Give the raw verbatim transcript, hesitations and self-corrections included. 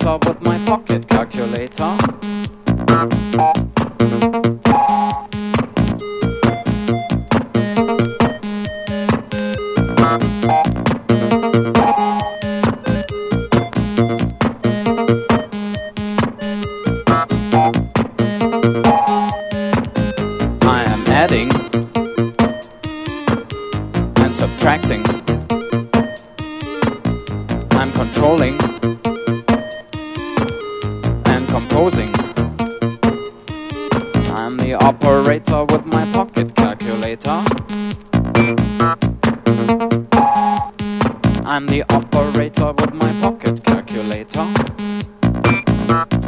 operator with my pocket calculator. I am adding and subtracting. I'm controlling and composing. I'm the operator with my pocket calculator. I'm the operator with my pocket calculator.